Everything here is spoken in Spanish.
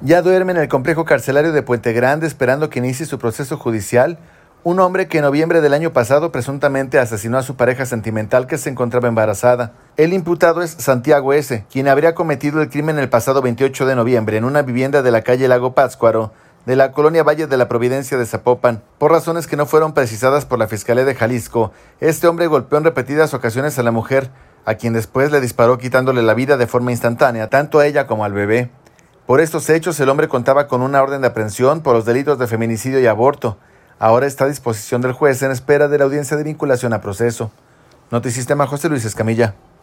Ya duerme en el complejo carcelario de Puente Grande esperando que inicie su proceso judicial un hombre que en noviembre del año pasado presuntamente asesinó a su pareja sentimental que se encontraba embarazada. El imputado es Santiago S., quien habría cometido el crimen el pasado 28 de noviembre en una vivienda de la calle Lago Pátzcuaro, de la colonia Valle de la Providencia de Zapopan. Por razones que no fueron precisadas por la Fiscalía de Jalisco, este hombre golpeó en repetidas ocasiones a la mujer, a quien después le disparó quitándole la vida de forma instantánea, tanto a ella como al bebé. Por estos hechos, el hombre contaba con una orden de aprehensión por los delitos de feminicidio y aborto. Ahora está a disposición del juez en espera de la audiencia de vinculación a proceso. Notisistema, José Luis Escamilla.